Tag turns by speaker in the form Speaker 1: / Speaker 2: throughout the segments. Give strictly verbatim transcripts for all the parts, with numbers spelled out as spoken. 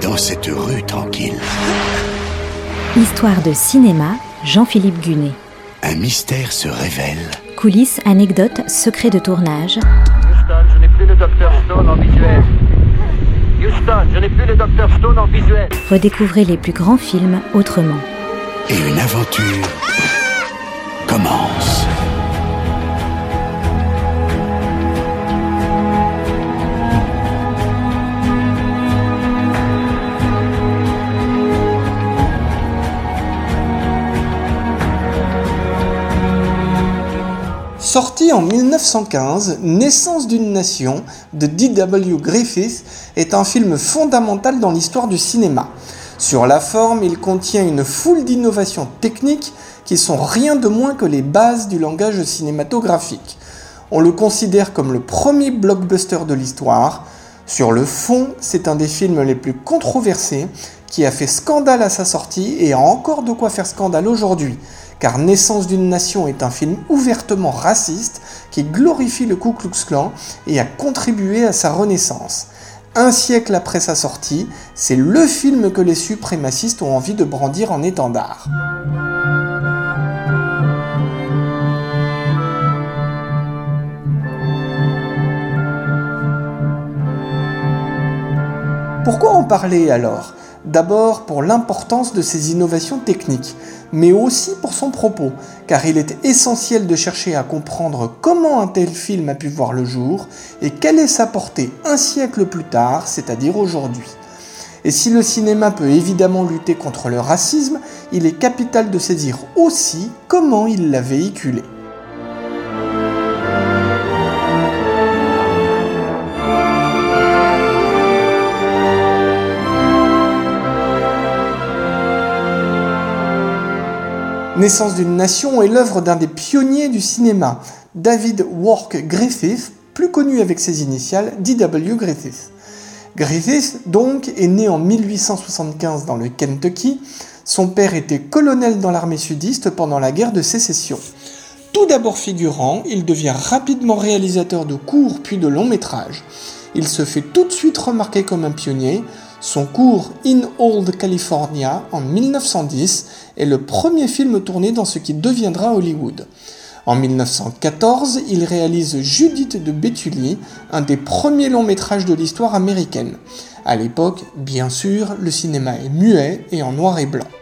Speaker 1: dans cette rue tranquille.
Speaker 2: Histoire de cinéma, Jean-Philippe Gunet.
Speaker 1: Un mystère se révèle.
Speaker 2: Coulisses, anecdotes, secrets de tournage.
Speaker 3: Houston, je n'ai plus le docteur Stone en visuel. Houston, je n'ai plus le docteur Stone en visuel.
Speaker 2: Redécouvrez les plus grands films autrement.
Speaker 1: Et une aventure commence.
Speaker 4: Sorti en mille neuf cent quinze, Naissance d'une nation de D W Griffith est un film fondamental dans l'histoire du cinéma. Sur la forme, il contient une foule d'innovations techniques qui sont rien de moins que les bases du langage cinématographique. On le considère comme le premier blockbuster de l'histoire. Sur le fond, c'est un des films les plus controversés qui a fait scandale à sa sortie et a encore de quoi faire scandale aujourd'hui. Car Naissance d'une nation est un film ouvertement raciste qui glorifie le Ku Klux Klan et a contribué à sa renaissance. Un siècle après sa sortie, c'est le film que les suprémacistes ont envie de brandir en étendard. Pourquoi en parler alors ? D'abord pour l'importance de ces innovations techniques, mais aussi pour son propos, car il est essentiel de chercher à comprendre comment un tel film a pu voir le jour et quelle est sa portée un siècle plus tard, c'est-à-dire aujourd'hui. Et si le cinéma peut évidemment lutter contre le racisme, il est capital de saisir aussi comment il l'a véhiculé. Naissance d'une nation est l'œuvre d'un des pionniers du cinéma, David Wark Griffith, plus connu avec ses initiales D W Griffith. Griffith, donc, est né en mille huit cent soixante-quinze dans le Kentucky. Son père était colonel dans l'armée sudiste pendant la guerre de sécession. Tout d'abord figurant, il devient rapidement réalisateur de courts puis de longs métrages. Il se fait tout de suite remarquer comme un pionnier. Son court In Old California en mille neuf cent dix est le premier film tourné dans ce qui deviendra Hollywood. En mille neuf cent quatorze, il réalise Judith de Béthulie, un des premiers longs métrages de l'histoire américaine. À l'époque, bien sûr, le cinéma est muet et en noir et blanc.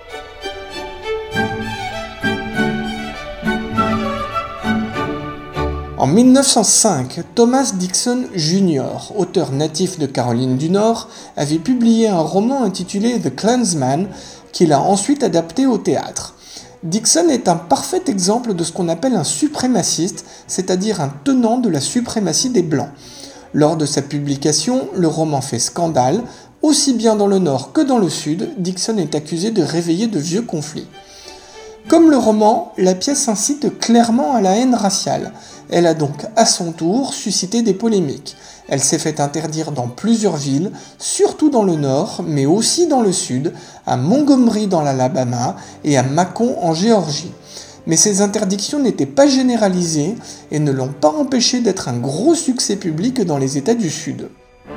Speaker 4: En mille neuf cent cinq, Thomas Dixon junior, auteur natif de Caroline du Nord, avait publié un roman intitulé The Klansman qu'il a ensuite adapté au théâtre. Dixon est un parfait exemple de ce qu'on appelle un suprémaciste, c'est-à-dire un tenant de la suprématie des Blancs. Lors de sa publication, le roman fait scandale. Aussi bien dans le Nord que dans le Sud, Dixon est accusé de réveiller de vieux conflits. Comme le roman, la pièce incite clairement à la haine raciale. Elle a donc à son tour suscité des polémiques. Elle s'est fait interdire dans plusieurs villes, surtout dans le nord, mais aussi dans le sud, à Montgomery dans l'Alabama et à Macon en Géorgie. Mais ces interdictions n'étaient pas généralisées et ne l'ont pas empêché d'être un gros succès public dans les États du Sud.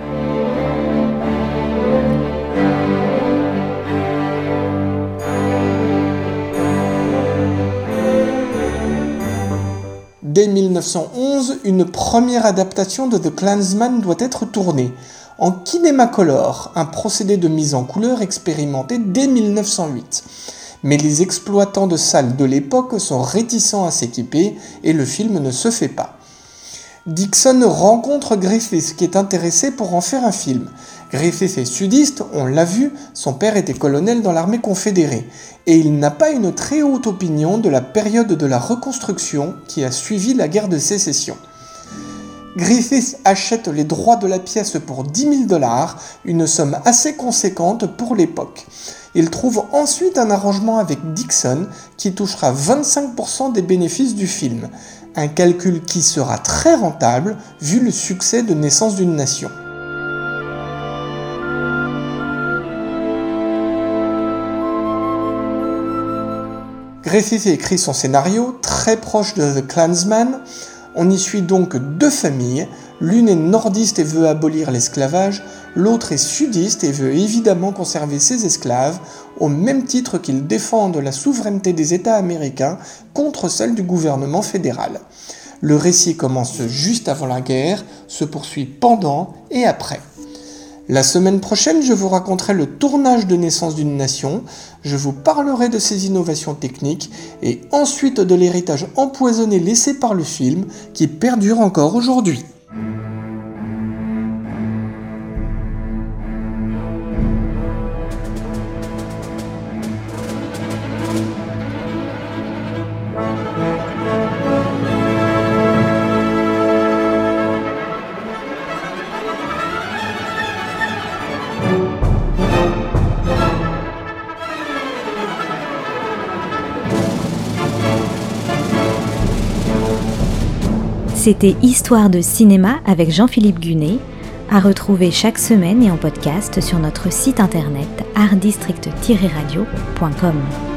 Speaker 4: Dès mille neuf cent onze, une première adaptation de The Klansman doit être tournée, en Kinemacolor, un procédé de mise en couleur expérimenté dès mille neuf cent huit. Mais les exploitants de salles de l'époque sont réticents à s'équiper et le film ne se fait pas. Dixon rencontre Griffith qui est intéressé pour en faire un film. Griffith est sudiste, on l'a vu, son père était colonel dans l'armée confédérée, et il n'a pas une très haute opinion de la période de la reconstruction qui a suivi la guerre de sécession. Griffith achète les droits de la pièce pour dix mille dollars, une somme assez conséquente pour l'époque. Il trouve ensuite un arrangement avec Dixon qui touchera vingt-cinq pour cent des bénéfices du film, un calcul qui sera très rentable vu le succès de Naissance d'une nation. Griffith écrit son scénario, très proche de The Klansman. On y suit donc deux familles, L'une est nordiste et veut abolir l'esclavage, l'autre est sudiste et veut évidemment conserver ses esclaves, au même titre qu'ils défendent la souveraineté des États américains contre celle du gouvernement fédéral. Le récit commence juste avant la guerre, se poursuit pendant et après. La semaine prochaine, je vous raconterai le tournage de Naissance d'une nation, je vous parlerai de ses innovations techniques et ensuite de l'héritage empoisonné laissé par le film qui perdure encore aujourd'hui.
Speaker 2: C'était Histoire de cinéma avec Jean-Philippe Gunet, à retrouver chaque semaine et en podcast sur notre site internet art district tiret radio point com.